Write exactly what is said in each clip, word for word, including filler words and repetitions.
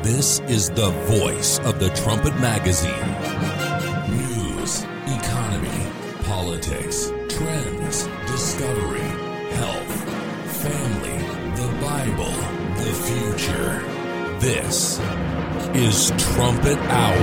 This is the voice of the Trumpet Magazine. News, economy, politics, trends, discovery, health, family, the Bible, the future. This is Trumpet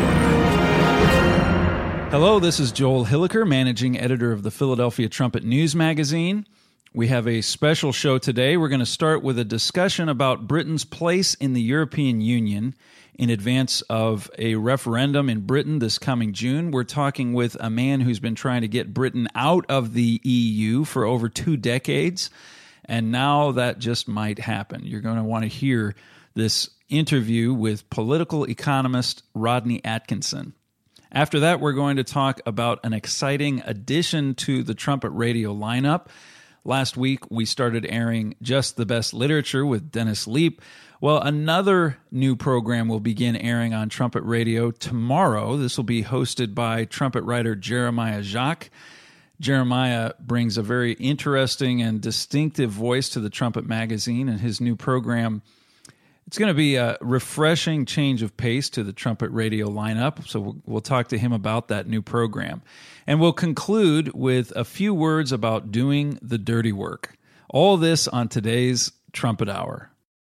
Hour. Hello, this is Joel Hilliker, managing editor of the Philadelphia Trumpet News Magazine. We have a special show today. We're going to start with a discussion about Britain's place in the European Union in advance of a referendum in Britain this coming June. We're talking with a man who's been trying to get Britain out of the E U for over two decades, and now that just might happen. You're going to want to hear this interview with political economist Rodney Atkinson. After that, we're going to talk about an exciting addition to the Trumpet Radio lineup. Last week, we started airing Just the Best Literature with Dennis Leap. Well, another new program will begin airing on Trumpet Radio tomorrow. This will be hosted by trumpet writer Jeremiah Jacques. Jeremiah brings a very interesting and distinctive voice to the Trumpet Magazine, and his new program, it's going to be a refreshing change of pace to the Trumpet Radio lineup, so we'll, we'll talk to him about that new program. And we'll conclude with a few words about doing the dirty work. All this on today's Trumpet Hour.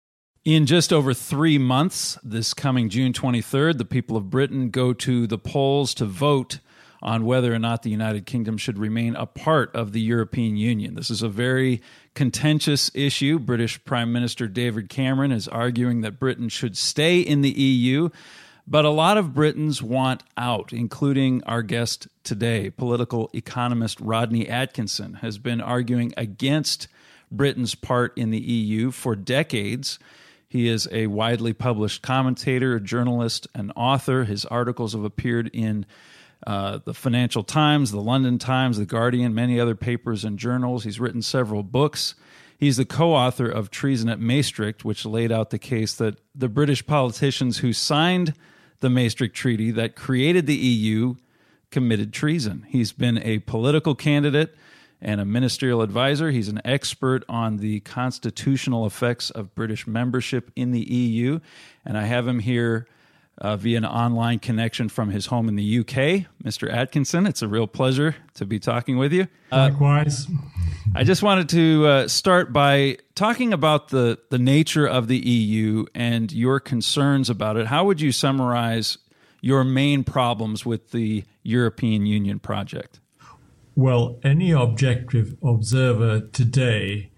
In just over three months, this coming June twenty-third, the people of Britain go to the polls to vote on whether or not the United Kingdom should remain a part of the European Union. This is a very contentious issue. British Prime Minister David Cameron is arguing that Britain should stay in the E U, but a lot of Britons want out, including our guest today. Political economist Rodney Atkinson has been arguing against Britain's part in the E U for decades. He is a widely published commentator, a journalist, and author. His articles have appeared in Uh, the Financial Times, the London Times, the Guardian, many other papers and journals. He's written several books. He's the co-author of Treason at Maastricht, which laid out the case that the British politicians who signed the Maastricht Treaty that created the E U committed treason. He's been a political candidate and a ministerial advisor. He's an expert on the constitutional effects of British membership in the E U, and I have him here Uh, via an online connection from his home in the U K. Mister Atkinson, it's a real pleasure to be talking with you. Uh, Likewise. I just wanted to uh, start by talking about the, the nature of the E U and your concerns about it. How would you summarize your main problems with the European Union project? Well, any objective observer today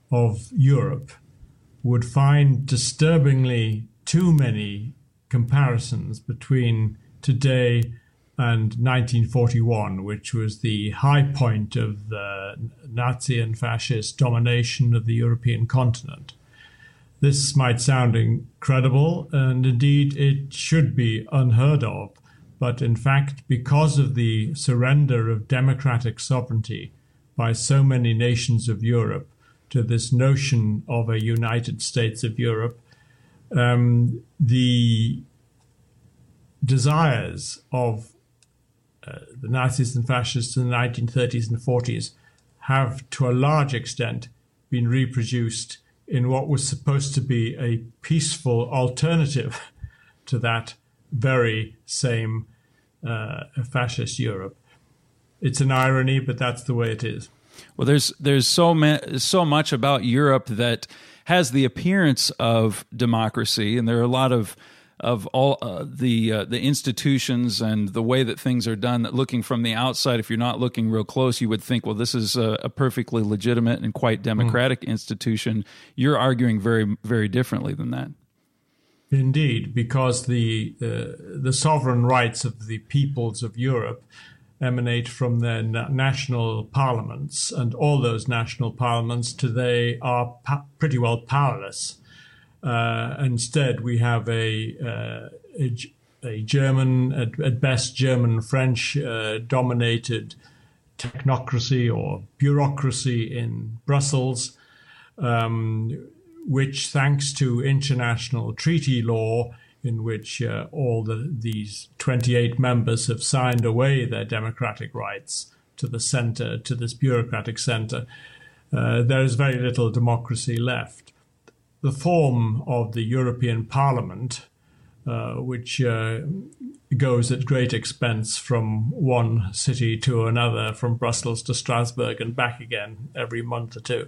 of Europe would find disturbingly too many comparisons between today and nineteen forty-one, which was the high point of the Nazi and fascist domination of the European continent. This might sound incredible, and indeed it should be unheard of, but in fact, because of the surrender of democratic sovereignty by so many nations of Europe to this notion of a United States of Europe, Um, the desires of uh, the Nazis and fascists in the nineteen thirties and forties have, to a large extent, been reproduced in what was supposed to be a peaceful alternative to that very same uh, fascist Europe. It's an irony, but that's the way it is. Well, there's there's so ma- so much about Europe that has the appearance of democracy, and there are a lot of of all uh, the uh, the institutions and the way that things are done that, looking from the outside, if you're not looking real close, you would think, well, this is a, a perfectly legitimate and quite democratic mm. institution. You're arguing very, very differently than that. Indeed, because the uh, the sovereign rights of the peoples of Europe emanate from their na- national parliaments, and all those national parliaments today are pa- pretty well powerless. Uh, instead, we have a, uh, a, a German, at, at best German, French uh, dominated technocracy or bureaucracy in Brussels, um, which, thanks to international treaty law, in which uh, all the, these twenty-eight members have signed away their democratic rights to the center, to this bureaucratic center, uh, there is very little democracy left. The form of the European Parliament uh, which uh, goes at great expense from one city to another, from Brussels to Strasbourg and back again every month or two,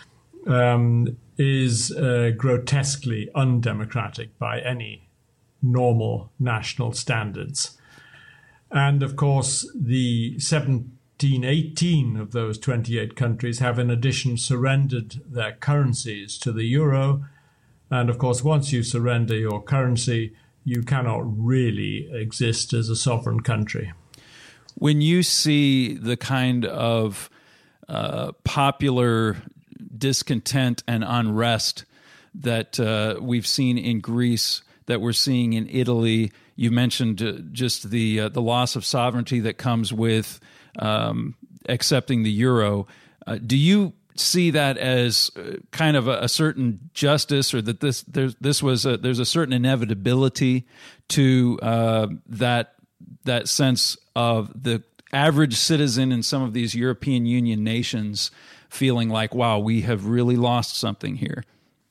um, is uh, grotesquely undemocratic by any normal national standards. And of course, the seventeen, eighteen of those twenty-eight countries have in addition surrendered their currencies to the euro. And of course, once you surrender your currency, you cannot really exist as a sovereign country. When you see the kind of uh, popular discontent and unrest that uh, we've seen in Greece, that we're seeing in Italy, you mentioned uh, just the uh, the loss of sovereignty that comes with um, accepting the euro. Uh, do you see that as uh, kind of a, a certain justice, or that this there's this was a, there's a certain inevitability to uh, that that sense of the average citizen in some of these European Union nations feeling like, wow, we have really lost something here?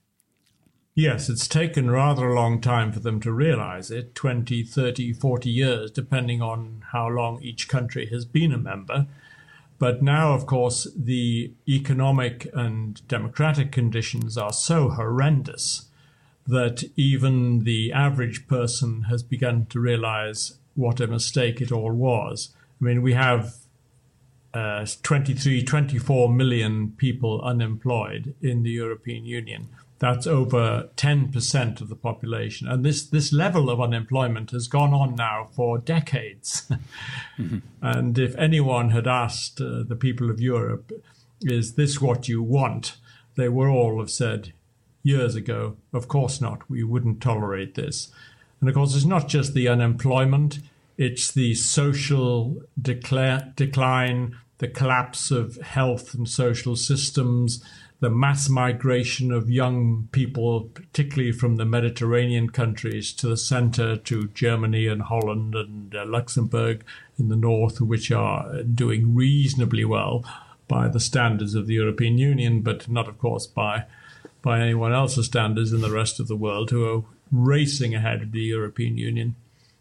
Yes, it's taken rather a long time for them to realize it, twenty, thirty, forty years, depending on how long each country has been a member. But now, of course, the economic and democratic conditions are so horrendous that even the average person has begun to realize what a mistake it all was. I mean, we have uh, twenty-three, twenty-four million people unemployed in the European Union. That's over ten percent of the population. And this, this level of unemployment has gone on now for decades. Mm-hmm. And if anyone had asked uh, the people of Europe, is this what you want? They would all have said years ago, of course not. We wouldn't tolerate this. And of course, it's not just the unemployment. It's the social decla- decline, the collapse of health and social systems, the mass migration of young people, particularly from the Mediterranean countries to the center, to Germany and Holland and uh, Luxembourg in the north, which are doing reasonably well by the standards of the European Union, but not, of course, by by anyone else's standards in the rest of the world, who are racing ahead of the European Union.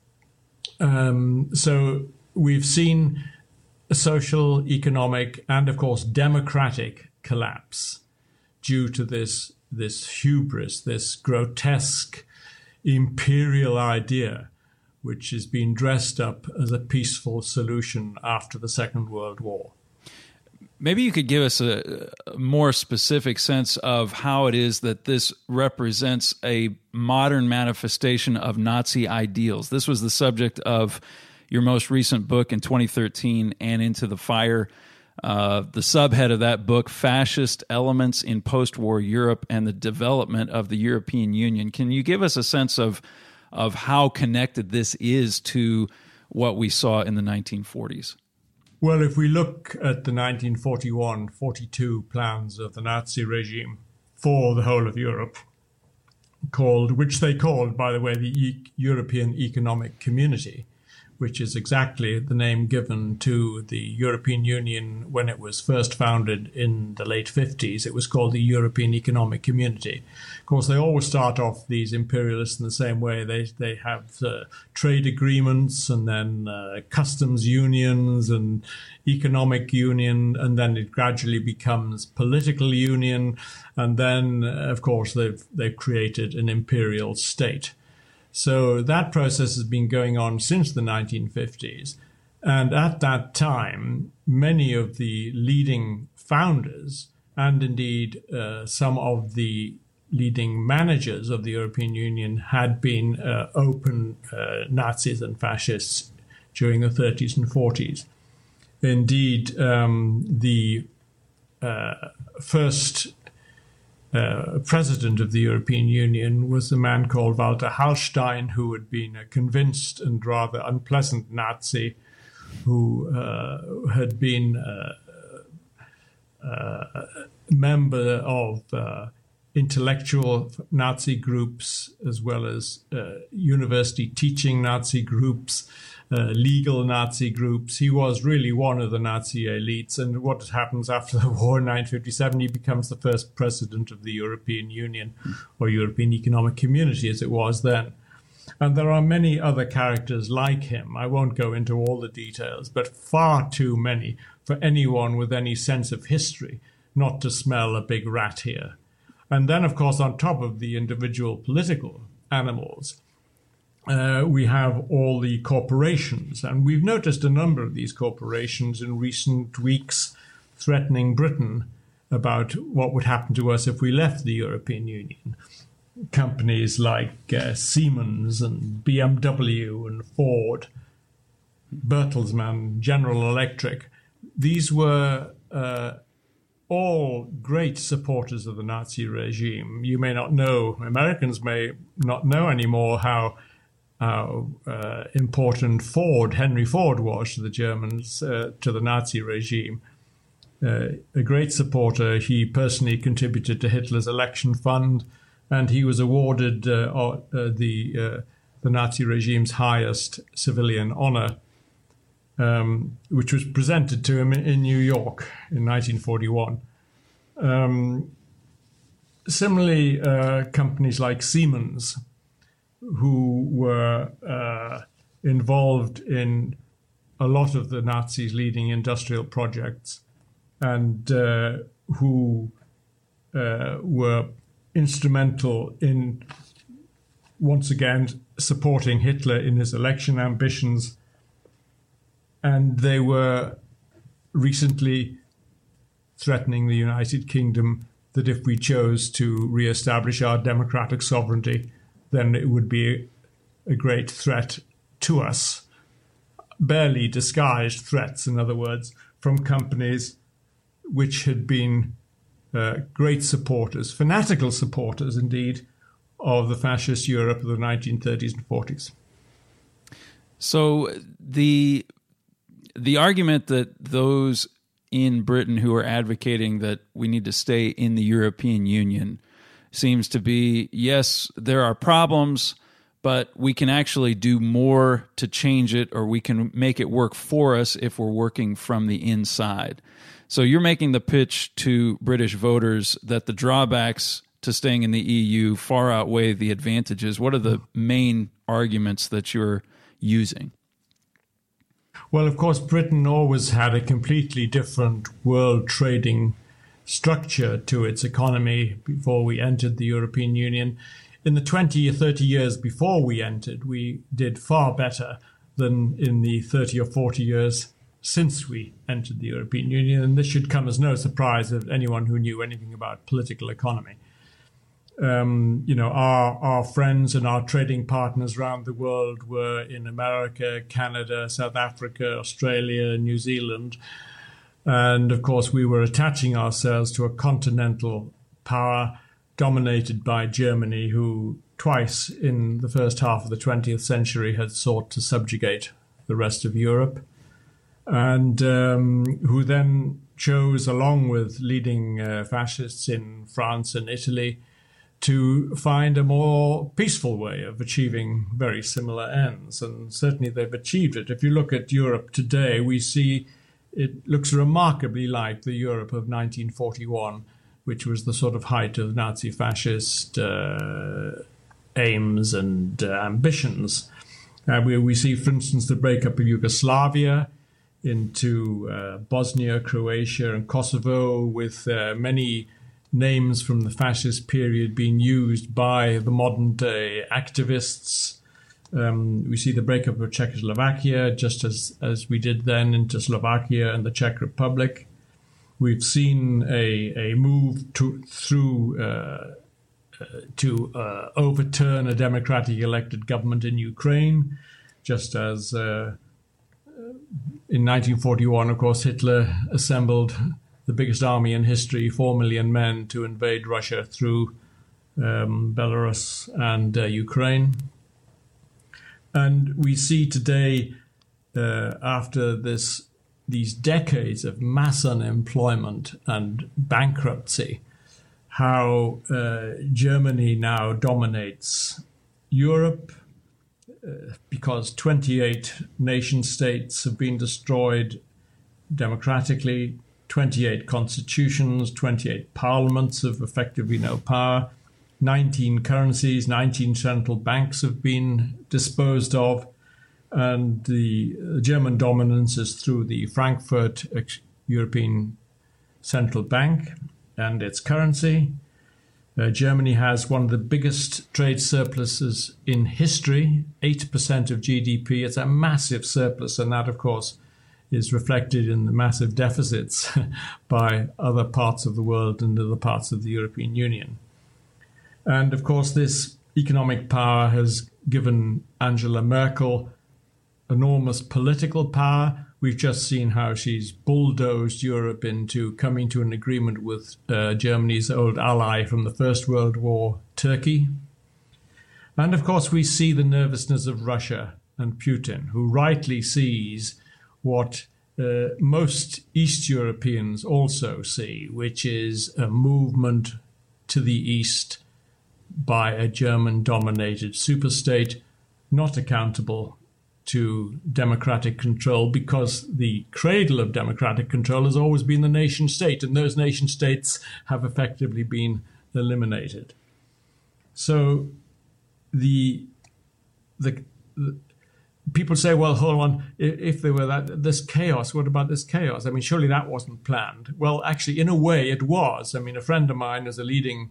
Um, so we've seen a social, economic, and, of course, democratic collapse due to this this hubris, this grotesque imperial idea, which has been dressed up as a peaceful solution after the Second World War. Maybe you could give us a, a more specific sense of how it is that this represents a modern manifestation of Nazi ideals. This was the subject of your most recent book in twenty thirteen, And Into the Fire. Uh, the subhead of that book, Fascist Elements in Post-War Europe and the Development of the European Union. Can you give us a sense of of how connected this is to what we saw in the nineteen forties? Well, if we look at the nineteen forty-one forty-two plans of the Nazi regime for the whole of Europe, called, which they called, by the way, the e- European Economic Community, which is exactly the name given to the European Union when it was first founded in the late fifties. It was called the European Economic Community. Of course, they always start off, these imperialists, in the same way. They they have uh, trade agreements, and then uh, customs unions and economic union, and then it gradually becomes political union. And then, uh, of course, they've they've created an imperial state. So that process has been going on since the nineteen fifties. And at that time, many of the leading founders, and indeed uh, some of the leading managers of the European Union, had been uh, open uh, Nazis and fascists during the thirties and forties. Indeed, um, the uh, first Uh, president of the European Union was a man called Walter Hallstein, who had been a convinced and rather unpleasant Nazi, who uh, had been uh, uh, a member of uh, intellectual Nazi groups, as well as uh, university teaching Nazi groups, Uh, legal Nazi groups. He was really one of the Nazi elites. And what happens after the war in nineteen fifty-seven, he becomes the first president of the European Union, or European Economic Community, as it was then. And there are many other characters like him. I won't go into all the details, but far too many for anyone with any sense of history not to smell a big rat here. And then, of course, on top of the individual political animals, uh, we have all the corporations. And we've noticed a number of these corporations in recent weeks threatening Britain about what would happen to us if we left the European Union. Companies like uh, Siemens and B M W and Ford, Bertelsmann, General Electric, these were uh, all great supporters of the Nazi regime. You may not know, Americans may not know anymore how, how uh, important Ford, Henry Ford was to the Germans, uh, to the Nazi regime. Uh, a great supporter. He personally contributed to Hitler's election fund, and he was awarded uh, uh, the uh, the Nazi regime's highest civilian honor, um, which was presented to him in New York in nineteen forty-one. Um, similarly, uh, companies like Siemens, who were uh, involved in a lot of the Nazis' leading industrial projects, and uh, who uh, were instrumental in, once again, supporting Hitler in his election ambitions. And they were recently threatening the United Kingdom that if we chose to re-establish our democratic sovereignty, then it would be a great threat to us. Barely disguised threats, in other words, from companies which had been uh, great supporters, fanatical supporters indeed, of the fascist Europe of the nineteen thirties and forties. So the the argument that those in Britain who are advocating that we need to stay in the European Union seems to be, yes, there are problems, but we can actually do more to change it, or we can make it work for us if we're working from the inside. So you're making the pitch to British voters that the drawbacks to staying in the E U far outweigh the advantages. What are the main arguments that you're using? Well, of course, Britain always had a completely different world trading structure to its economy before we entered the European Union. In the twenty or thirty years before we entered, we did far better than in the thirty or forty years since we entered the European Union, and this should come as no surprise to anyone who knew anything about political economy. Um, you know, our, our friends and our trading partners around the world were in America, Canada, South Africa, Australia, New Zealand. And of course, we were attaching ourselves to a continental power dominated by Germany, who twice in the first half of the twentieth century had sought to subjugate the rest of Europe, and um, who then chose, along with leading uh, fascists in France and Italy, to find a more peaceful way of achieving very similar ends. And certainly they've achieved it. If you look at Europe today, we see it looks remarkably like the Europe of nineteen forty-one, which was the sort of height of Nazi-fascist uh, aims and uh, ambitions. Uh, we, we see, for instance, the breakup of Yugoslavia into uh, Bosnia, Croatia, and Kosovo, with uh, many names from the fascist period being used by the modern-day activists. Um, we see the breakup of Czechoslovakia, just as, as we did then into Slovakia and the Czech Republic. We've seen a, a move to, through uh, uh, to uh, overturn a democratic elected government in Ukraine, just as uh, in nineteen forty-one, of course, Hitler assembled the biggest army in history, four million men, to invade Russia through um, Belarus and uh, Ukraine. And we see today, uh, after this, these decades of mass unemployment and bankruptcy, how uh, Germany now dominates Europe, uh, because twenty-eight nation states have been destroyed democratically, twenty-eight constitutions, twenty-eight parliaments have effectively no power. nineteen currencies, nineteen central banks have been disposed of, and the German dominance is through the Frankfurt European Central Bank and its currency. Uh, Germany has one of the biggest trade surpluses in history, eight percent of G D P. It's a massive surplus, and that, of course, is reflected in the massive deficits by other parts of the world and other parts of the European Union. And, of course, this economic power has given Angela Merkel enormous political power. We've just seen how she's bulldozed Europe into coming to an agreement with uh, Germany's old ally from the First World War, Turkey. And, of course, we see the nervousness of Russia and Putin, who rightly sees what uh, most East Europeans also see, which is a movement to the east by a German-dominated superstate, not accountable to democratic control, because the cradle of democratic control has always been the nation state, and those nation states have effectively been eliminated. So the the, the people say, well, hold on, if, if there were that this chaos, what about this chaos? I mean, surely that wasn't planned. Well, actually, in a way, it was. I mean, a friend of mine is a leading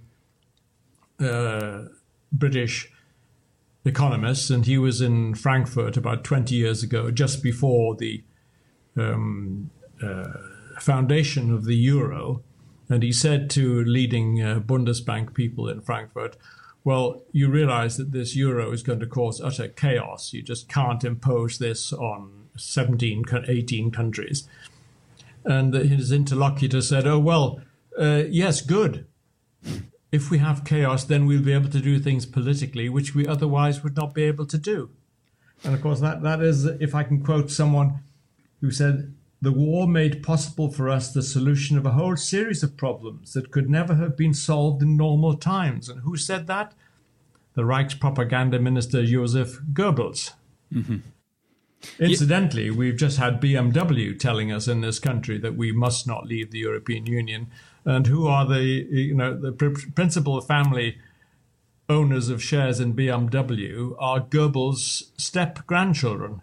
uh, British economist, and he was in Frankfurt about twenty years ago, just before the um, uh, foundation of the euro. And he said to leading uh, Bundesbank people in Frankfurt, well, you realize that this euro is going to cause utter chaos. You just can't impose this on seventeen, eighteen countries. And his interlocutor said, oh, well, uh, yes, good. If we have chaos, then we'll be able to do things politically, which we otherwise would not be able to do. And of course, that, that is, if I can quote someone who said, the war made possible for us the solution of a whole series of problems that could never have been solved in normal times. And who said that? The Reichspropaganda Minister Joseph Goebbels. Mm-hmm. Incidentally, yeah. We've just had B M W telling us in this country that we must not leave the European Union. And who are the, you know, the pr- principal family owners of shares in B M W are Goebbels' step-grandchildren.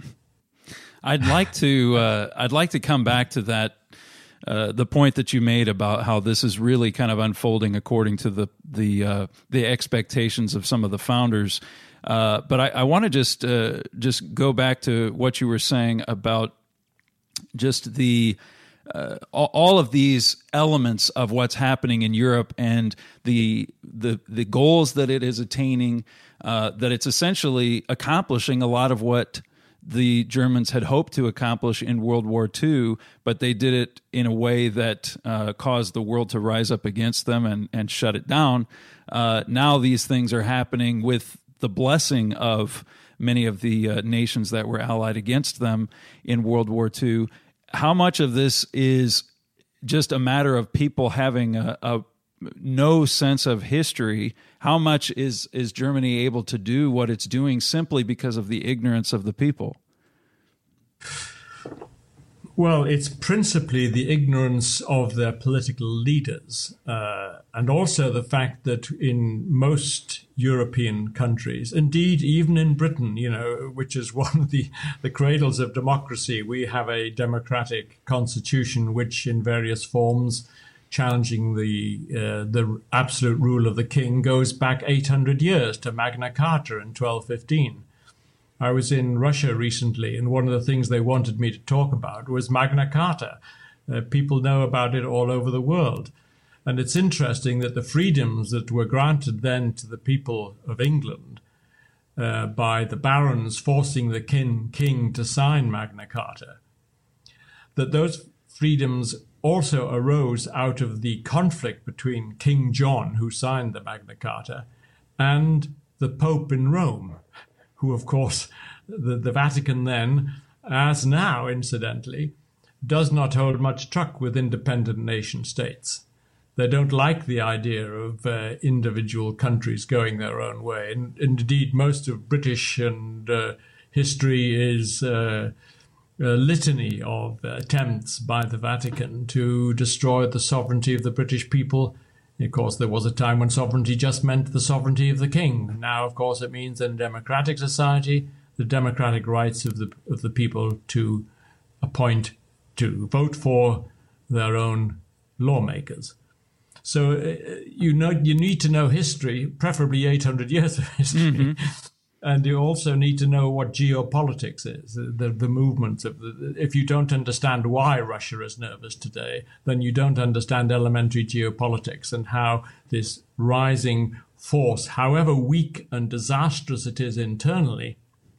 I'd like to, uh, I'd like to come back to that, uh, the point that you made about how this is really kind of unfolding according to the the uh, the expectations of some of the founders. Uh, but I, I want to just uh, just go back to what you were saying about just the. Uh, all of these elements of what's happening in Europe and the the the goals that it is attaining, uh, that it's essentially accomplishing a lot of what the Germans had hoped to accomplish in World War Two, but they did it in a way that uh, caused the world to rise up against them and, and shut it down. Uh, now these things are happening with the blessing of many of the uh, nations that were allied against them in World War Two. How much of this is just a matter of people having a, a no sense of history? How much is, is Germany able to do what it's doing simply because of the ignorance of the people? Well, it's principally the ignorance of their political leaders, uh, and also the fact that in most European countries, indeed even in Britain, you know, which is one of the, the cradles of democracy, we have a democratic constitution which in various forms, challenging the uh, the absolute rule of the king, goes back eight hundred years to Magna Carta in twelve fifteen. I was in Russia recently, and one of the things they wanted me to talk about was Magna Carta. Uh, people know about it all over the world. And it's interesting that the freedoms that were granted then to the people of England uh, by the barons forcing the king, king to sign Magna Carta, that those freedoms also arose out of the conflict between King John, who signed the Magna Carta, and the Pope in Rome, who, of course, the, the Vatican then, as now, incidentally, does not hold much truck with independent nation states. They don't like the idea of uh, individual countries going their own way. And, and indeed, most of British and uh, history is uh, a litany of attempts by the Vatican to destroy the sovereignty of the British people Of course, there was a time when sovereignty just meant the sovereignty of the king. Now, of course, it means in a democratic society, the democratic rights of the of the people to appoint, to vote for their own lawmakers. So uh, you know you need to know history, preferably eight hundred years of history, mm-hmm. and you also need to know what geopolitics is, the the movements of the. If you don't understand why Russia is nervous today, then you don't understand elementary geopolitics and how this rising force, however weak and disastrous it is internally,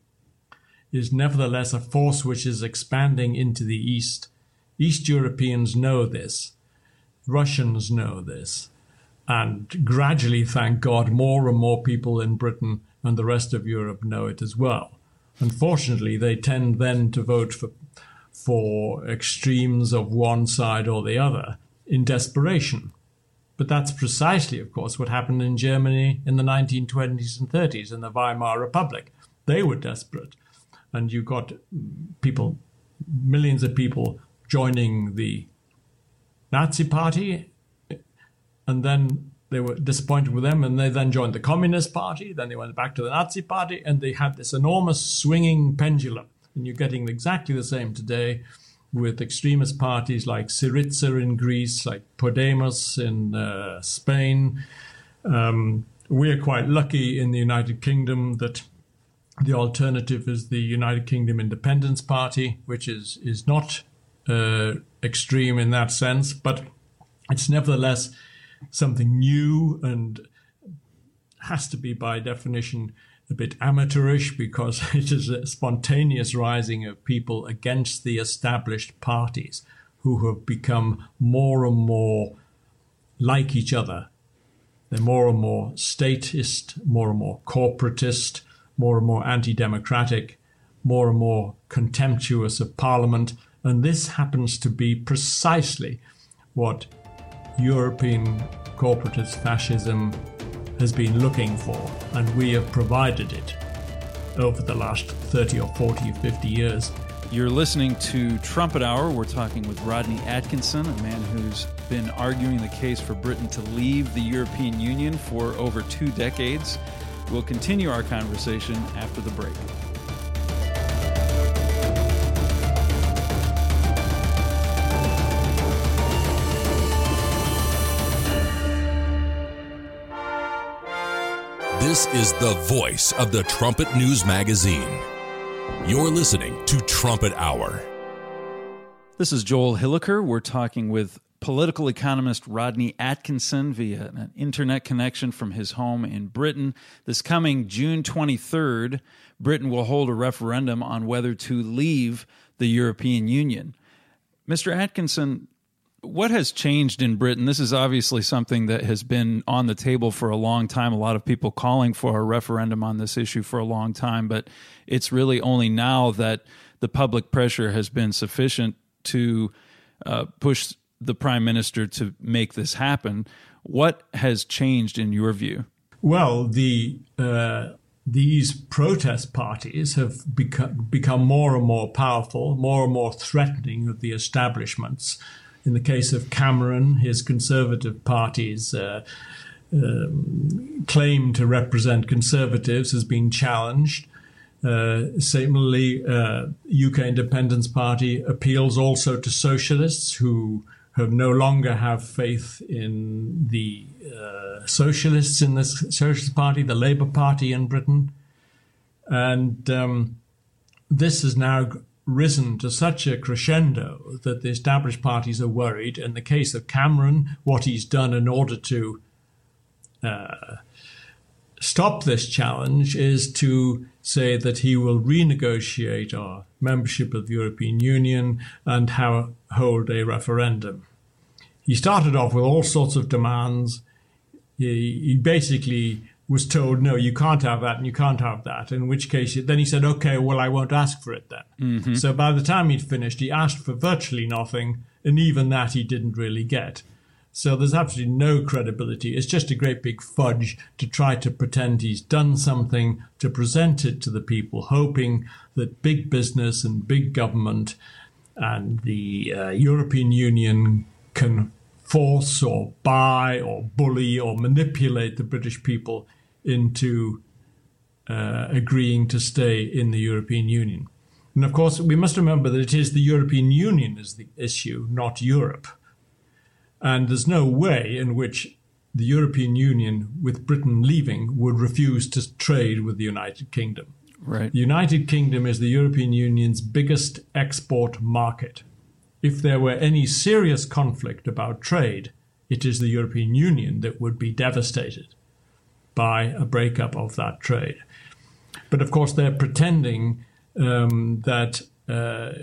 is nevertheless a force which is expanding into the East. East Europeans know this. Russians know this. And gradually, thank God, more and more people in Britain and the rest of Europe know it as well. Unfortunately, they tend then to vote for, for extremes of one side or the other in desperation. But that's precisely, of course, what happened in Germany in the nineteen twenties and thirties in the Weimar Republic. They were desperate. And you got people, millions of people joining the Nazi Party, and then they were disappointed with them, and they then joined the Communist Party, then they went back to the Nazi Party, and they had this enormous swinging pendulum. And you're getting exactly the same today with extremist parties like Syriza in Greece, like Podemos in uh, Spain. Um, we're quite lucky in the United Kingdom that the alternative is the United Kingdom Independence Party, which is, is not uh, extreme in that sense, but it's nevertheless something new and has to be by definition a bit amateurish, because it is a spontaneous rising of people against the established parties who have become more and more like each other. They're more and more statist, more and more corporatist, more and more anti-democratic, more and more contemptuous of Parliament. And this happens to be precisely what European corporatist fascism has been looking for, and we have provided it over the last thirty or forty or fifty years. You're listening to Trumpet Hour. We're talking with Rodney Atkinson, a man who's been arguing the case for Britain to leave the European Union for over two decades. We'll continue our conversation after the break. This is the voice of the Trumpet News Magazine. You're listening to Trumpet Hour. This is Joel Hilliker. We're talking with political economist Rodney Atkinson via an internet connection from his home in Britain. This coming June twenty-third, Britain will hold a referendum on whether to leave the European Union. Mister Atkinson, what has changed in Britain? This is obviously something that has been on the table for a long time. A lot of people calling for a referendum on this issue for a long time, but it's really only now that the public pressure has been sufficient to uh, push the Prime Minister to make this happen. What has changed in your view? Well, the uh, these protest parties have become, become more and more powerful, more and more threatening of the establishments. In the case of Cameron, his Conservative Party's uh, um, claim to represent Conservatives has been challenged. Uh, similarly, uh, U K Independence Party appeals also to socialists who have no longer have faith in the uh, socialists in the Socialist Party, the Labour Party in Britain. And um, this has now risen to such a crescendo that the established parties are worried. In the case of Cameron, what he's done in order to uh, stop this challenge is to say that he will renegotiate our membership of the European Union and how, hold a referendum. He started off with all sorts of demands. He, he basically was told, no, you can't have that and you can't have that, in which case then he said, okay, well, I won't ask for it then. Mm-hmm. So by the time he'd finished, he asked for virtually nothing, and even that he didn't really get. So there's absolutely no credibility. It's just a great big fudge to try to pretend he's done something, to present it to the people, hoping that big business and big government and the uh, European Union can force or buy or bully or manipulate the British people into uh, agreeing to stay in the European Union. And of course, we must remember that it is the European Union is the issue, not Europe. And there's no way in which the European Union, with Britain leaving, would refuse to trade with the United Kingdom. Right. The United Kingdom is the European Union's biggest export market. If there were any serious conflict about trade, it is the European Union that would be devastated by a breakup of that trade. But of course, they're pretending um, that uh,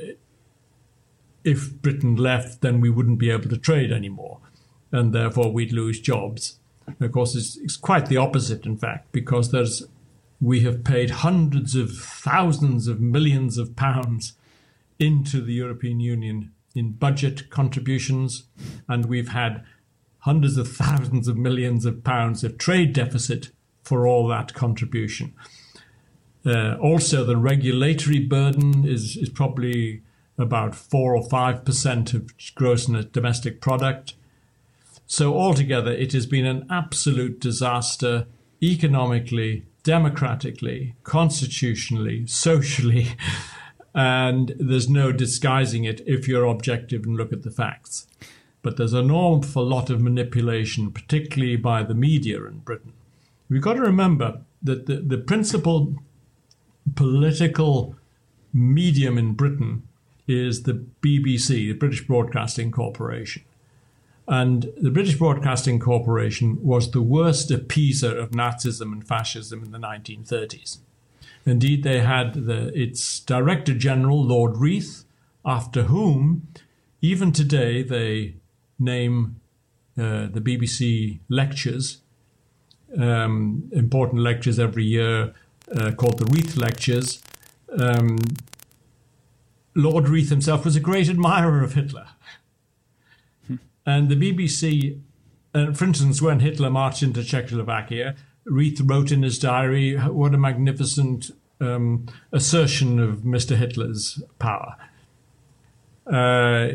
if Britain left, then we wouldn't be able to trade anymore, and therefore we'd lose jobs. And of course, it's, it's quite the opposite, in fact, because there's we have paid hundreds of thousands of millions of pounds into the European Union in budget contributions, and we've had hundreds of thousands of millions of pounds of trade deficit for all that contribution. Uh, also, the regulatory burden is, is probably about four or five percent of gross domestic product. So altogether, it has been an absolute disaster economically, democratically, constitutionally, socially, and there's no disguising it if you're objective and look at the facts. But there's an awful lot of manipulation, particularly by the media in Britain. We've got to remember that the, the principal political medium in Britain is the B B C, the British Broadcasting Corporation. And the British Broadcasting Corporation was the worst appeaser of Nazism and fascism in the nineteen thirties. Indeed, they had the, its Director General, Lord Reith, after whom, even today, they name uh, the B B C lectures, um, important lectures every year uh, called the Reith Lectures. Um, Lord Reith himself was a great admirer of Hitler. And the B B C, uh, for instance, when Hitler marched into Czechoslovakia, Reith wrote in his diary, what a magnificent um, assertion of Mister Hitler's power. Uh,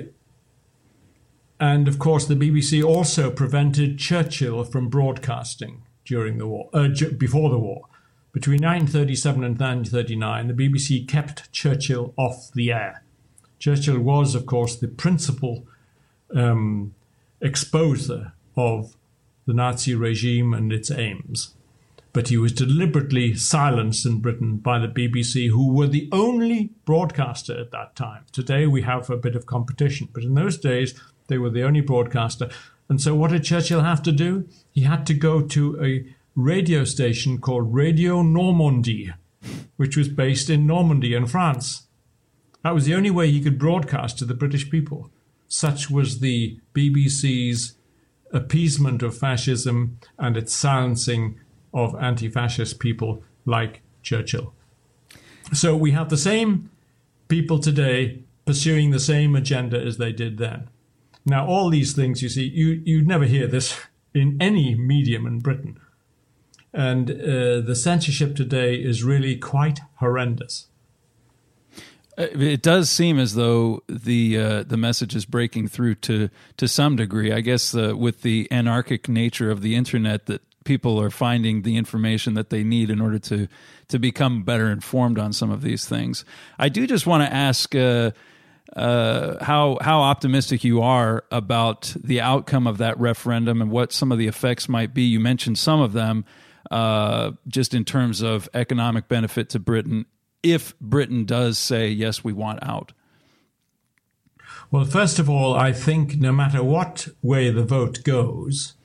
and, of course, the B B C also prevented Churchill from broadcasting during the war, uh, before the war. Between nineteen thirty-seven and nineteen thirty-nine, the B B C kept Churchill off the air. Churchill was, of course, the principal um, exposer of the Nazi regime and its aims. But he was deliberately silenced in Britain by the B B C, who were the only broadcaster at that time. Today we have a bit of competition, but in those days they were the only broadcaster. And so what did Churchill have to do? He had to go to a radio station called Radio Normandie, which was based in Normandy in France. That was the only way he could broadcast to the British people. Such was the B B C's appeasement of fascism and its silencing of anti-fascist people like Churchill. So we have the same people today pursuing the same agenda as they did then. Now, all these things, you see, you, you'd never hear this in any medium in Britain. And uh, the censorship today is really quite horrendous. It does seem as though the uh, the message is breaking through to to some degree. I guess uh, with the anarchic nature of the internet, that people are finding the information that they need in order to to become better informed on some of these things. I do just want to ask uh, uh, how how optimistic you are about the outcome of that referendum and what some of the effects might be. You mentioned some of them, uh, just in terms of economic benefit to Britain, if Britain does say, yes, we want out? Well, first of all, I think no matter what way the vote goes,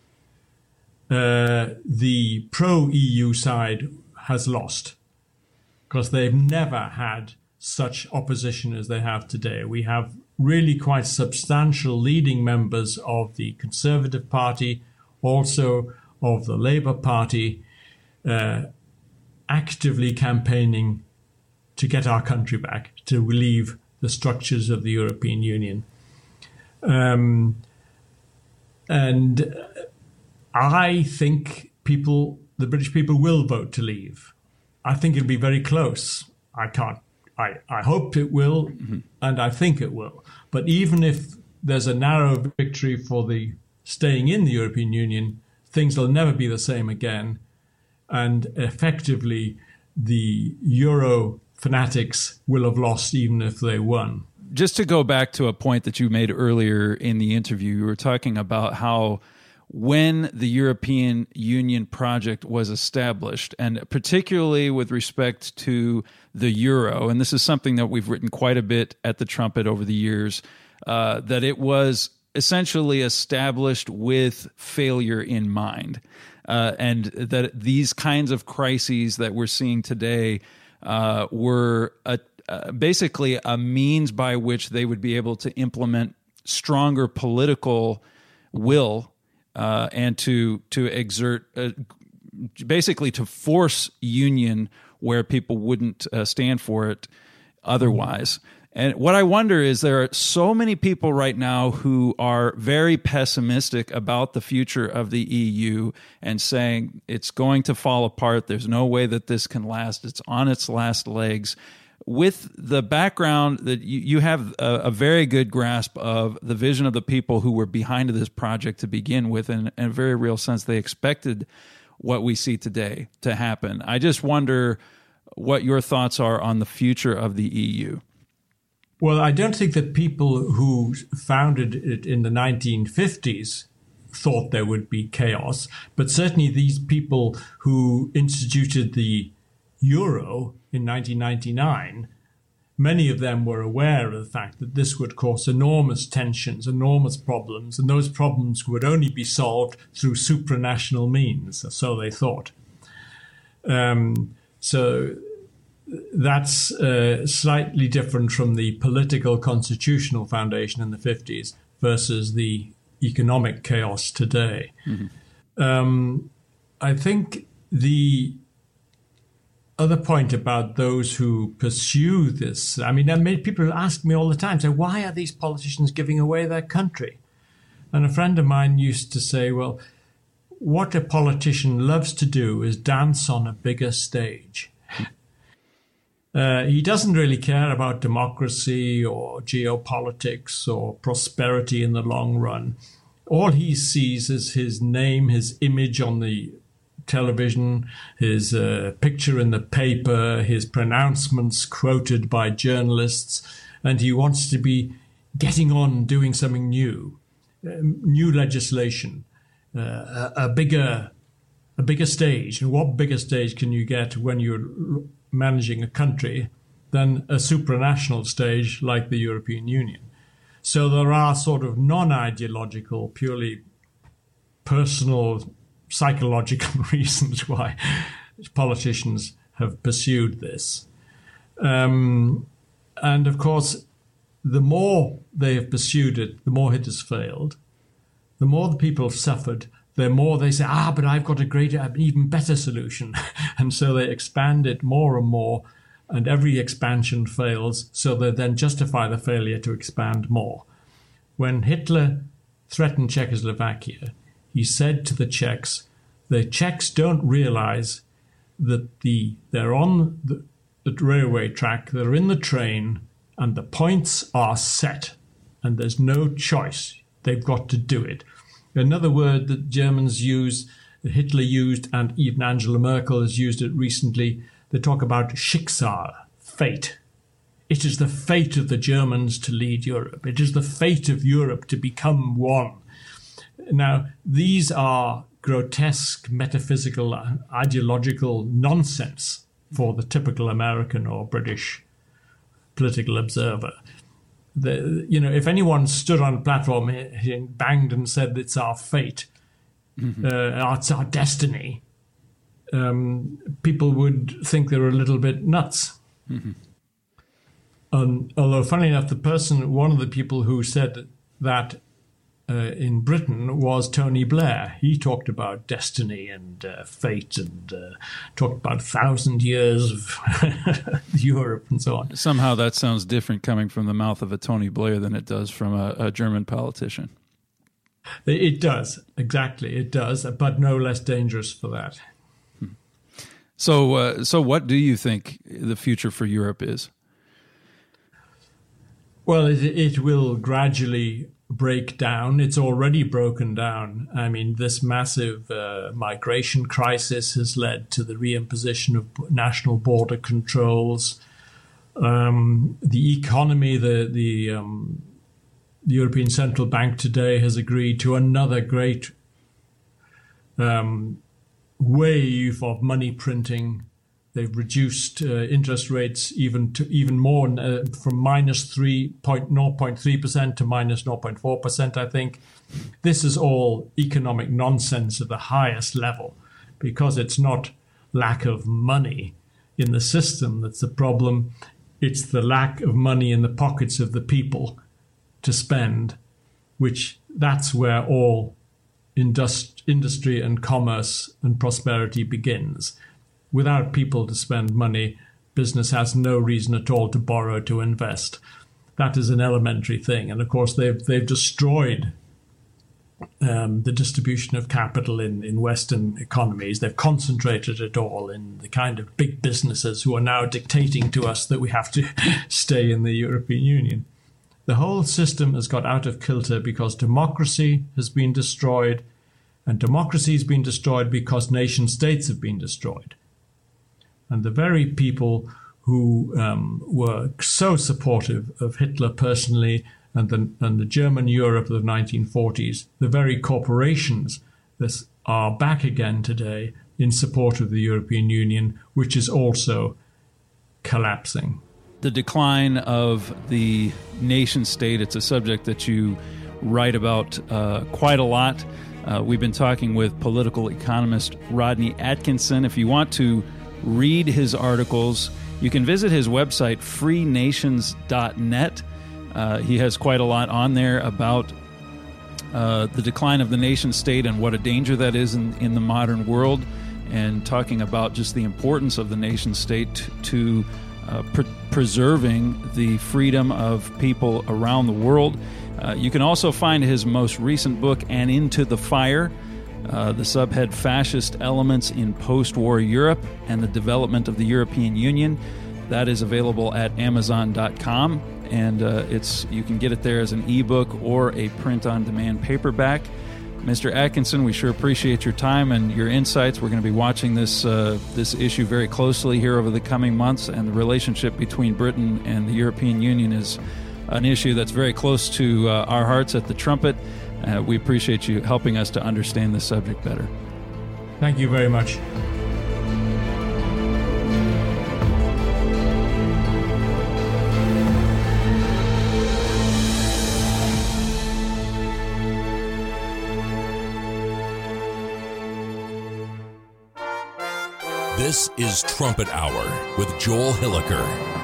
uh, the pro-E U side has lost, because they've never had such opposition as they have today. We have really quite substantial leading members of the Conservative Party, also of the Labour Party, uh, actively campaigning to get our country back, to relieve the structures of the European Union. Um, and I think people, the British people will vote to leave. I think it'll be very close. I can't, I, I hope it will, mm-hmm. and I think it will. But even if there's a narrow victory for the staying in the European Union, things will never be the same again. And effectively, the Euro fanatics will have lost even if they won. Just to go back to a point that you made earlier in the interview, you were talking about how when the European Union project was established, and particularly with respect to the euro, and this is something that we've written quite a bit at the Trumpet over the years, uh, that it was essentially established with failure in mind, uh, and that these kinds of crises that we're seeing today uh, were a, uh, basically a means by which they would be able to implement stronger political will uh, and to to exert, uh, basically to force union where people wouldn't uh, stand for it otherwise. And what I wonder is there are so many people right now who are very pessimistic about the future of the E U and saying it's going to fall apart. There's no way that this can last. It's on its last legs. With the background that you, you have a, a very good grasp of the vision of the people who were behind this project to begin with, and in a very real sense, they expected what we see today to happen. I just wonder what your thoughts are on the future of the E U. Well, I don't think that people who founded it in the nineteen fifties thought there would be chaos, but certainly these people who instituted the euro in nineteen ninety-nine, many of them were aware of the fact that this would cause enormous tensions, enormous problems, and those problems would only be solved through supranational means, so they thought. Um, so that's uh, slightly different from the political constitutional foundation in the fifties versus the economic chaos today. Mm-hmm. Um, I think the other point about those who pursue this, I mean, many people ask me all the time, say, why are these politicians giving away their country? And a friend of mine used to say, well, what a politician loves to do is dance on a bigger stage. Uh, he doesn't really care about democracy or geopolitics or prosperity in the long run. All he sees is his name, his image on the television, his uh, picture in the paper, his pronouncements quoted by journalists, and he wants to be getting on doing something new, um, new legislation, uh, a, a bigger, a bigger stage. And what bigger stage can you get when you're managing a country than a supranational stage like the European Union? So there are sort of non-ideological, purely personal, psychological reasons why politicians have pursued this. Um, and of course, the more they have pursued it, the more it has failed. The more the people have suffered, the more they say, ah, but I've got a greater, an even better solution. And so they expand it more and more, and every expansion fails, so they then justify the failure to expand more. When Hitler threatened Czechoslovakia, he said to the Czechs, the Czechs don't realize that the they're on the, the railway track, they're in the train, and the points are set, and there's no choice. They've got to do it. Another word that Germans use, that Hitler used, and even Angela Merkel has used it recently, they talk about Schicksal, fate. It is the fate of the Germans to lead Europe. It is the fate of Europe to become one. Now, these are grotesque, metaphysical, ideological nonsense for the typical American or British political observer. The, you know, if anyone stood on a platform and banged and said it's our fate, mm-hmm. uh, it's our destiny, um, people would think they were a little bit nuts. Mm-hmm. Um, although, funnily enough, the person, one of the people who said that uh, in Britain was Tony Blair. He talked about destiny and uh, fate and uh, talked about a thousand years of Europe and so on. Somehow that sounds different coming from the mouth of a Tony Blair than it does from a, a German politician. It does, exactly, it does, but no less dangerous for that. Hmm. So, uh, so what do you think the future for Europe is? Well, it, it will gradually break down. It's already broken down. I mean, this massive uh, migration crisis has led to the reimposition of national border controls. Um, the economy, the the, um, the European Central Bank today has agreed to another great um, wave of money printing. They've reduced uh, interest rates even to even more uh, from minus three point zero point three percent to minus zero point four percent. I think this is all economic nonsense at the highest level, because it's not lack of money in the system that's the problem. It's the lack of money in the pockets of the people to spend, which that's where all indust- industry and commerce and prosperity begins. Without people to spend money, business has no reason at all to borrow, to invest. That is an elementary thing. And of course, they've they've destroyed um, the distribution of capital in, in Western economies. They've concentrated it all in the kind of big businesses who are now dictating to us that we have to stay in the European Union. The whole system has got out of kilter because democracy has been destroyed, and democracy has been destroyed because nation states have been destroyed. And the very people who um, were so supportive of Hitler personally and the, and the German Europe of the nineteen forties, the very corporations that are back again today in support of the European Union, which is also collapsing. The decline of the nation state, it's a subject that you write about uh, quite a lot. Uh, we've been talking with political economist Rodney Atkinson. If you want to read his articles, you can visit his website, free nations dot net. Uh, he has quite a lot on there about uh, the decline of the nation state and what a danger that is in, in the modern world, and talking about just the importance of the nation state to, to uh, pre- preserving the freedom of people around the world. Uh, you can also find his most recent book, And Into the Fire, Uh, the subhead Fascist Elements in Post-War Europe and the Development of the European Union. That is available at amazon dot com, and uh, it's you can get it there as an ebook or a print-on-demand paperback. Mister Atkinson, we sure appreciate your time and your insights. We're going to be watching this uh, this issue very closely here over the coming months, and the relationship between Britain and the European Union is an issue that's very close to uh, our hearts at the Trumpet. Uh, we appreciate you helping us to understand this subject better. Thank you very much. This is Trumpet Hour with Joel Hilliker.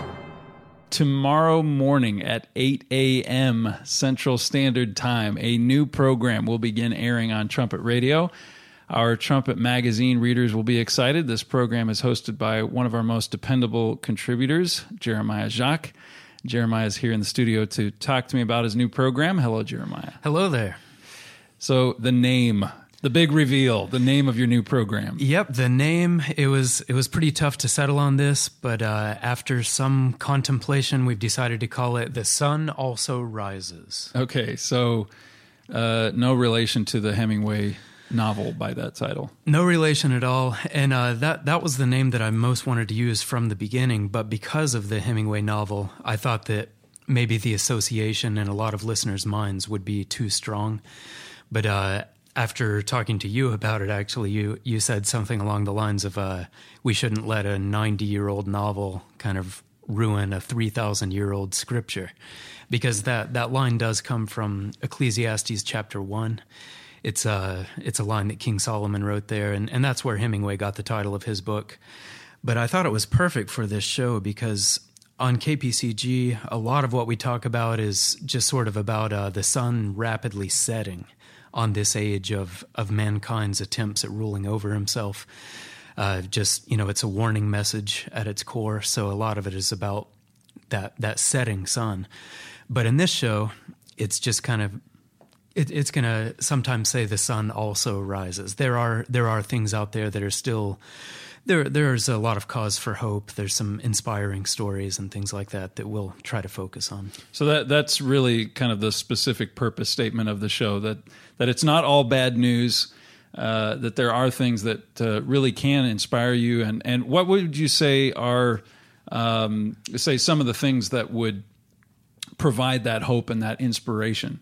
Tomorrow morning at eight a.m. Central Standard Time, a new program will begin airing on Trumpet Radio. Our Trumpet Magazine readers will be excited. This program is hosted by one of our most dependable contributors, Jeremiah Jacques. Jeremiah is here in the studio to talk to me about his new program. Hello, Jeremiah. Hello there. So the name, the big reveal, the name of your new program. Yep, the name, it was it was pretty tough to settle on this, but uh, after some contemplation, we've decided to call it The Sun Also Rises. Okay, so uh, no relation to the Hemingway novel by that title. No relation at all, and uh, that, that was the name that I most wanted to use from the beginning, but because of the Hemingway novel, I thought that maybe the association in a lot of listeners' minds would be too strong. But uh, after talking to you about it, actually, you, you said something along the lines of uh, we shouldn't let a ninety-year-old novel kind of ruin a three thousand year old scripture, because that, that line does come from Ecclesiastes chapter one. It's a, it's a line that King Solomon wrote there, and, and that's where Hemingway got the title of his book. But I thought it was perfect for this show because on K P C G, a lot of what we talk about is just sort of about uh, the sun rapidly setting on this age of, of mankind's attempts at ruling over himself. Uh, just, you know, it's a warning message at its core, so a lot of it is about that that setting sun. But in this show, it's just kind of, it, it's going to sometimes say the sun also rises. There are there are things out there that are still there there's a lot of cause for hope. There's some inspiring stories and things like that that we'll try to focus on. So that that's really kind of the specific purpose statement of the show, that that it's not all bad news, uh, that there are things that uh, really can inspire you. And, and what would you say are, um, say, some of the things that would provide that hope and that inspiration?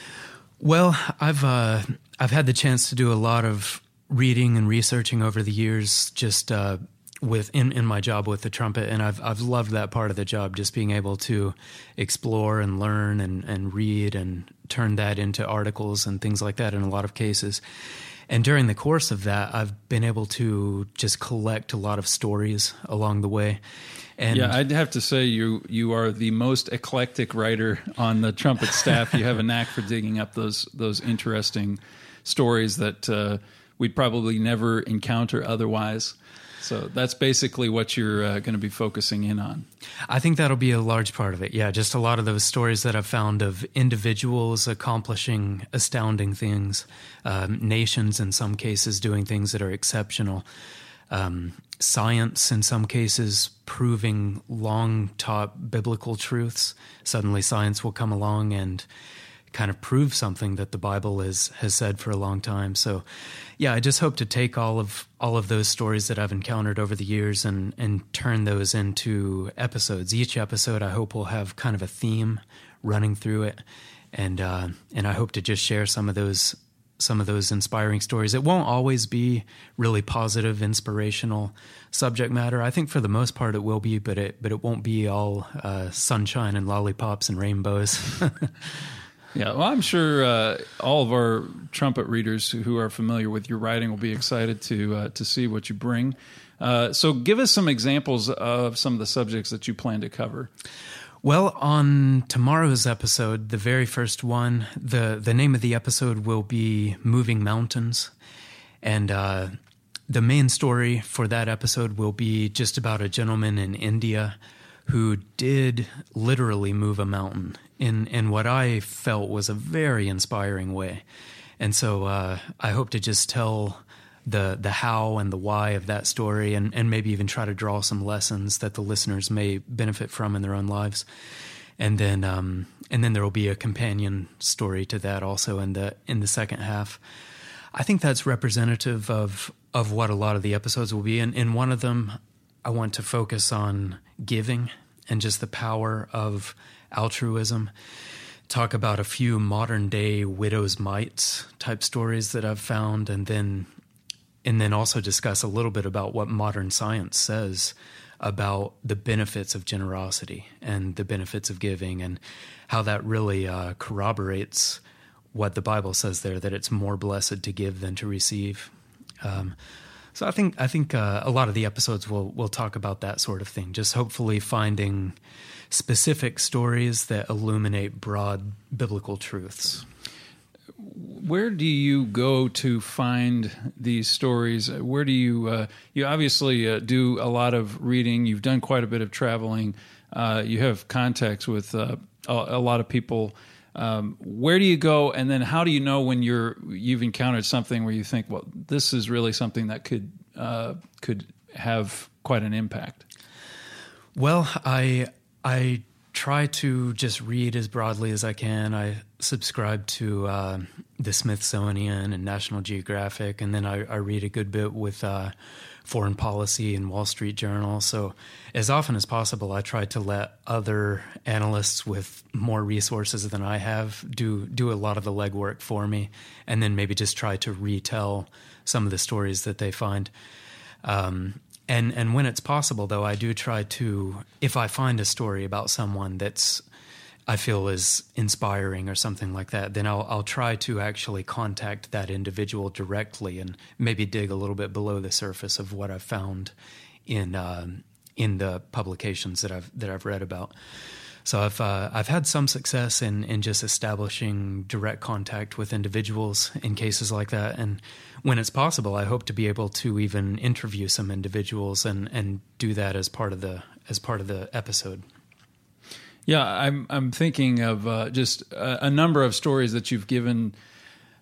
Well, I've uh, I've had the chance to do a lot of reading and researching over the years, just uh, with in, in my job with the Trumpet, and I've I've loved that part of the job, just being able to explore and learn and, and read and turn that into articles and things like that in a lot of cases. And during the course of that, I've been able to just collect a lot of stories along the way. And yeah, I'd have to say you you are the most eclectic writer on the Trumpet staff. You have a knack for digging up those those interesting stories that uh, we'd probably never encounter otherwise. So that's basically what you're uh, going to be focusing in on. I think that'll be a large part of it. Yeah, just a lot of those stories that I've found of individuals accomplishing astounding things, um, nations in some cases doing things that are exceptional, um, science in some cases proving long-taught biblical truths. Suddenly science will come along and kind of prove something that the Bible is, has said for a long time. So, yeah, I just hope to take all of all of those stories that I've encountered over the years and, and turn those into episodes. Each episode, I hope, will have kind of a theme running through it, and uh, and I hope to just share some of those some of those inspiring stories. It won't always be really positive, inspirational subject matter. I think for the most part it will be, but it but it won't be all uh, sunshine and lollipops and rainbows. Yeah, well, I'm sure uh, all of our Trumpet readers who are familiar with your writing will be excited to uh, to see what you bring. Uh, so give us some examples of some of the subjects that you plan to cover. Well, on tomorrow's episode, the very first one, the, the name of the episode will be Moving Mountains. And uh, the main story for that episode will be just about a gentleman in India who did literally move a mountain in, in what I felt was a very inspiring way. And so uh, I hope to just tell the the how and the why of that story, and, and maybe even try to draw some lessons that the listeners may benefit from in their own lives. And then um, and then there will be a companion story to that also in the in the second half. I think that's representative of of what a lot of the episodes will be. And in one of them, I want to focus on giving and just the power of altruism. Talk about a few modern day widow's mites type stories that I've found, and then and then also discuss a little bit about what modern science says about the benefits of generosity and the benefits of giving, and how that really uh, corroborates what the Bible says there, that it's more blessed to give than to receive. Um, so I think I think uh, a lot of the episodes will will talk about that sort of thing, just hopefully finding specific stories that illuminate broad biblical truths. Where do you go to find these stories? Where do you, uh, you obviously uh, do a lot of reading. You've done quite a bit of traveling. Uh, you have contacts with uh, a, a lot of people. Um, where do you go? And then how do you know when you're, you've encountered something where you think, well, this is really something that could, uh, could have quite an impact? Well, I, I try to just read as broadly as I can. I subscribe to uh, the Smithsonian and National Geographic, and then I, I read a good bit with uh, Foreign Policy and Wall Street Journal. So as often as possible, I try to let other analysts with more resources than I have do do a lot of the legwork for me, and then maybe just try to retell some of the stories that they find. Um, And and when it's possible, though, I do try to, if I find a story about someone that's I feel is inspiring or something like that, then I'll I'll try to actually contact that individual directly and maybe dig a little bit below the surface of what I've found in um, in the publications that I've that I've read about. So I've uh, I've had some success in in just establishing direct contact with individuals in cases like that, and when it's possible, I hope to be able to even interview some individuals and, and do that as part of the as part of the episode. Yeah, I'm I'm thinking of uh, just a, a number of stories that you've given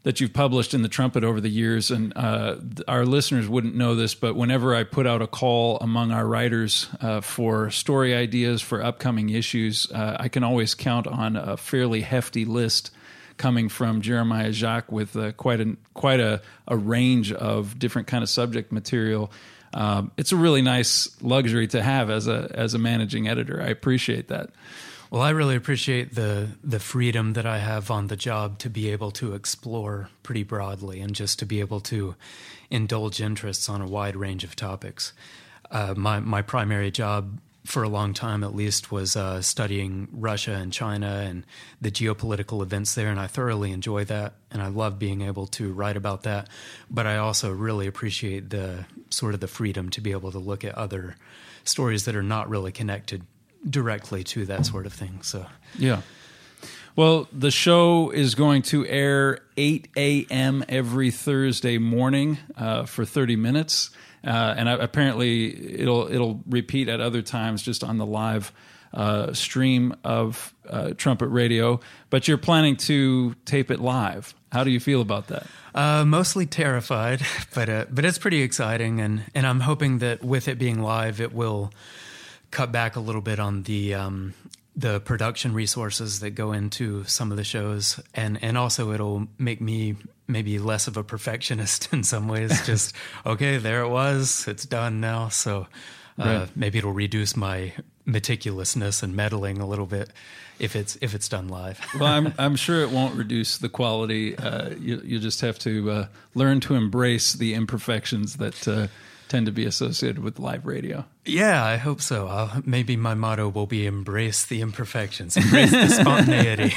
that you've published in the Trumpet over the years, and uh, our listeners wouldn't know this, but whenever I put out a call among our writers uh, for story ideas for upcoming issues, uh, I can always count on a fairly hefty list coming from Jeremiah Jacques with uh, quite a quite a, a range of different kind of subject material. Um, it's a really nice luxury to have as a as a managing editor. I appreciate that. Well, I really appreciate the the freedom that I have on the job to be able to explore pretty broadly and just to be able to indulge interests on a wide range of topics. Uh, my my primary job for a long time, at least, was uh, studying Russia and China and the geopolitical events there, and I thoroughly enjoy that, and I love being able to write about that. But I also really appreciate the sort of the freedom to be able to look at other stories that are not really connected directly to that sort of thing. So yeah. Well, the show is going to air eight a.m. every Thursday morning uh, for thirty minutes. Uh, and apparently it'll it'll repeat at other times just on the live uh, stream of uh, Trumpet Radio. But you're planning to tape it live. How do you feel about that? Uh, mostly terrified, but uh, but it's pretty exciting, and, and I'm hoping that with it being live, it will cut back a little bit on the um, the production resources that go into some of the shows, and, and also it'll make me maybe less of a perfectionist in some ways. Just, okay, there it was, it's done now. So uh, right. maybe it'll reduce my meticulousness and meddling a little bit if it's if it's done live. Well, I'm I'm sure it won't reduce the quality. Uh, you you just have to uh, learn to embrace the imperfections that uh, tend to be associated with live radio. Yeah, I hope so. I'll, maybe my motto will be embrace the imperfections, embrace the spontaneity.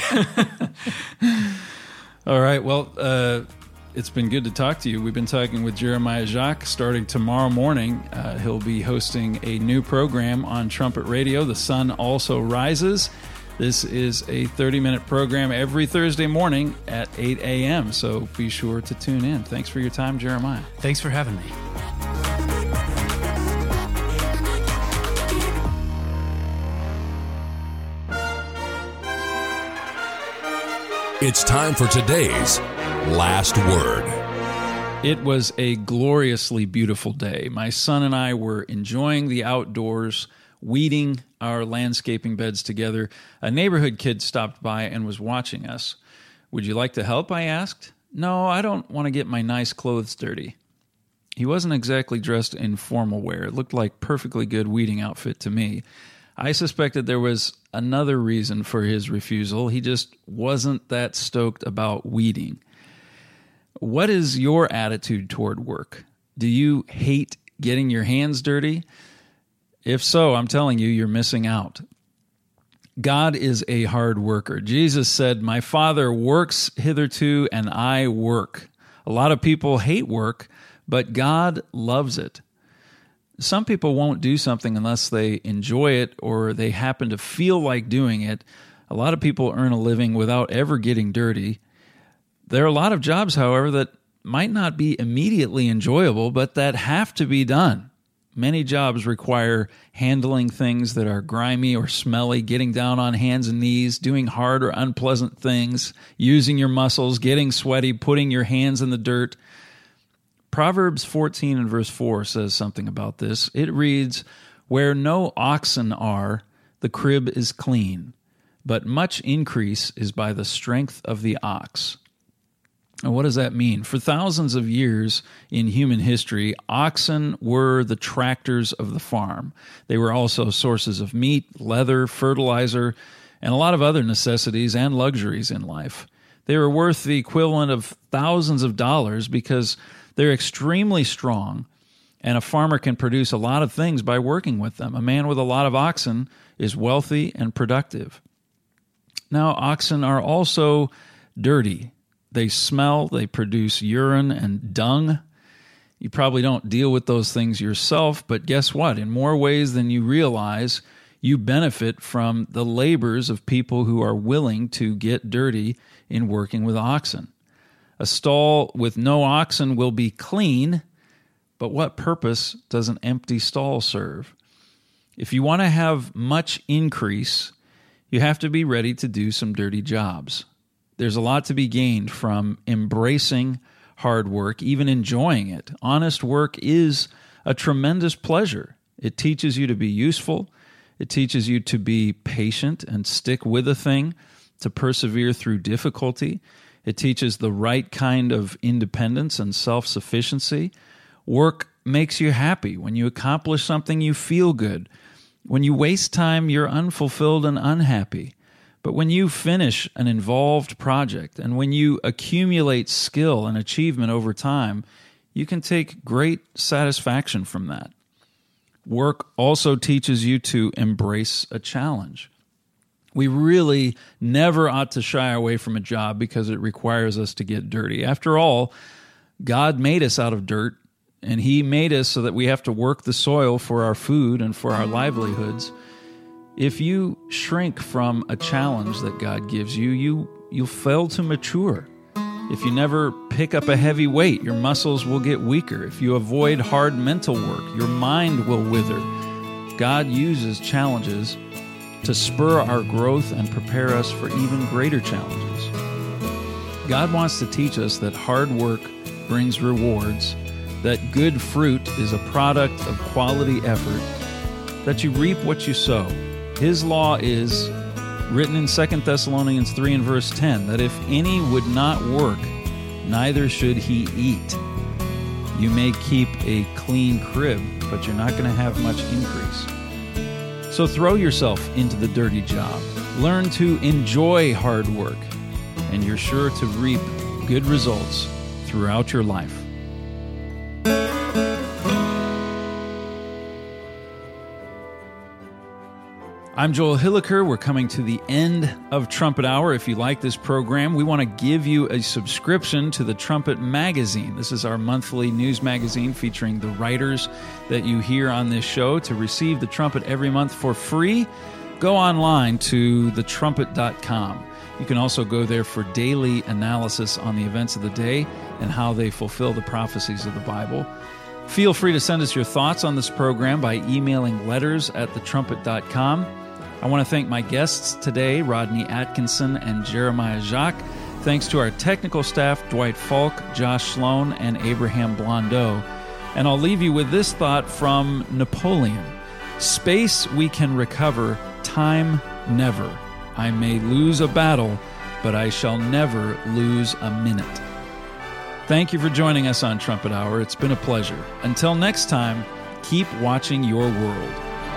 All right. Well, uh, it's been good to talk to you. We've been talking with Jeremiah Jacques. Starting tomorrow morning, uh, he'll be hosting a new program on Trumpet Radio, The Sun Also Rises. This is a thirty-minute program every Thursday morning at eight a.m., so be sure to tune in. Thanks for your time, Jeremiah. Thanks for having me. It's time for today's Last Word. It was a gloriously beautiful day. My son and I were enjoying the outdoors, weeding our landscaping beds together. A neighborhood kid stopped by and was watching us. "Would you like to help?" I asked. "No, I don't want to get my nice clothes dirty." He wasn't exactly dressed in formal wear. It looked like perfectly good weeding outfit to me. I suspected there was another reason for his refusal. He just wasn't that stoked about weeding. What is your attitude toward work? Do you hate getting your hands dirty? If so, I'm telling you, you're missing out. God is a hard worker. Jesus said, "My Father works hitherto, and I work." A lot of people hate work, but God loves it. Some people won't do something unless they enjoy it or they happen to feel like doing it. A lot of people earn a living without ever getting dirty. There are a lot of jobs, however, that might not be immediately enjoyable, but that have to be done. Many jobs require handling things that are grimy or smelly, getting down on hands and knees, doing hard or unpleasant things, using your muscles, getting sweaty, putting your hands in the dirt. Proverbs fourteen and verse four says something about this. It reads, "Where no oxen are, the crib is clean, but much increase is by the strength of the ox." And what does that mean? For thousands of years in human history, oxen were the tractors of the farm. They were also sources of meat, leather, fertilizer, and a lot of other necessities and luxuries in life. They were worth the equivalent of thousands of dollars because they're extremely strong, and a farmer can produce a lot of things by working with them. A man with a lot of oxen is wealthy and productive. Now, oxen are also dirty. They smell, they produce urine and dung. You probably don't deal with those things yourself, but guess what? In more ways than you realize, you benefit from the labors of people who are willing to get dirty in working with oxen. A stall with no oxen will be clean, but what purpose does an empty stall serve? If you want to have much increase, you have to be ready to do some dirty jobs. There's a lot to be gained from embracing hard work, even enjoying it. Honest work is a tremendous pleasure. It teaches you to be useful. It teaches you to be patient and stick with a thing, to persevere through difficulty. It teaches the right kind of independence and self-sufficiency. Work makes you happy. When you accomplish something, you feel good. When you waste time, you're unfulfilled and unhappy. But when you finish an involved project and when you accumulate skill and achievement over time, you can take great satisfaction from that. Work also teaches you to embrace a challenge. We really never ought to shy away from a job because it requires us to get dirty. After all, God made us out of dirt, and He made us so that we have to work the soil for our food and for our livelihoods. If you shrink from a challenge that God gives you, you, you'll fail to mature. If you never pick up a heavy weight, your muscles will get weaker. If you avoid hard mental work, your mind will wither. God uses challenges to spur our growth and prepare us for even greater challenges. God wants to teach us that hard work brings rewards, that good fruit is a product of quality effort, that you reap what you sow. His law is written in Second Thessalonians three and verse ten, that if any would not work, neither should he eat. You may keep a clean crib, but you're not going to have much increase. So throw yourself into the dirty job. Learn to enjoy hard work, and you're sure to reap good results throughout your life. I'm Joel Hilliker. We're coming to the end of Trumpet Hour. If you like this program, we want to give you a subscription to the Trumpet Magazine. This is our monthly news magazine featuring the writers that you hear on this show. To receive the Trumpet every month for free, go online to the trumpet dot com. You can also go there for daily analysis on the events of the day and how they fulfill the prophecies of the Bible. Feel free to send us your thoughts on this program by emailing letters at the trumpet dot com. I want to thank my guests today, Rodney Atkinson and Jeremiah Jacques. Thanks to our technical staff, Dwight Falk, Josh Sloan, and Abraham Blondeau. And I'll leave you with this thought from Napoleon. Space we can recover, time never. I may lose a battle, but I shall never lose a minute. Thank you for joining us on Trumpet Hour. It's been a pleasure. Until next time, keep watching your world.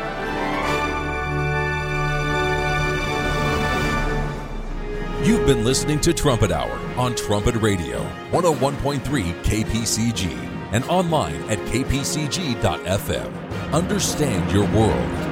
You've been listening to Trumpet Hour on Trumpet Radio, one oh one point three K P C G, and online at k p c g dot f m. Understand your world.